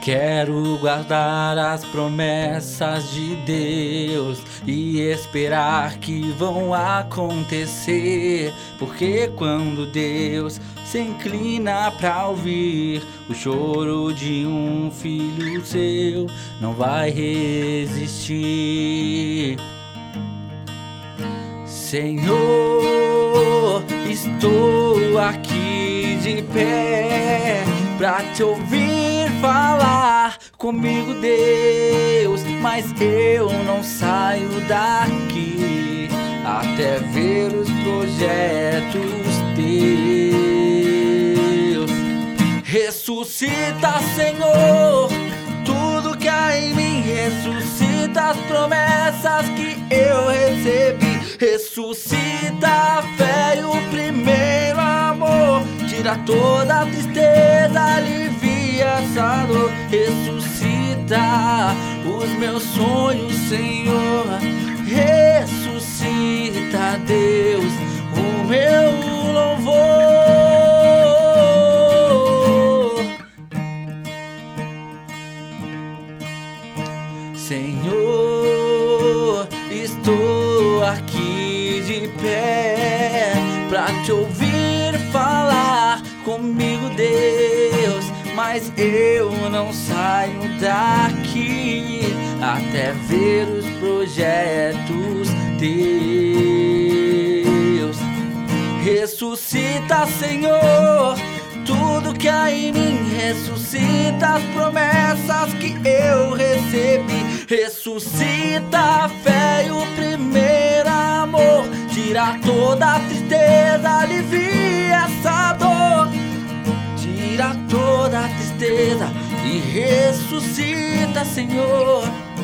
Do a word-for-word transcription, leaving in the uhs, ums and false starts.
Quero guardar as promessas de Deus e esperar que vão acontecer, porque quando Deus se inclina pra ouvir o choro de um filho seu, não vai resistir. Senhor, estou aqui de pé pra te ouvir falar comigo, Deus, mas eu não saio daqui até ver os projetos teus. Ressuscita, Senhor, tudo que há em mim, ressuscita as promessas que eu recebi. Ressuscita a fé e o primeiro amor, tira toda a tristeza, alivia essa dor. Ressuscita os meus sonhos, Senhor. Ressuscita, Deus, o meu louvor. Senhor, estou aqui de pé pra te ouvir falar comigo, Deus, mas eu não saio daqui até ver os projetos teus. Ressuscita, Senhor, tudo que há em mim, ressuscita as promessas que eu recebi. Ressuscita a fé e o primeiro amor, tira toda a tristeza, alivia essa dor. Tira toda a tristeza e ressuscita, Senhor.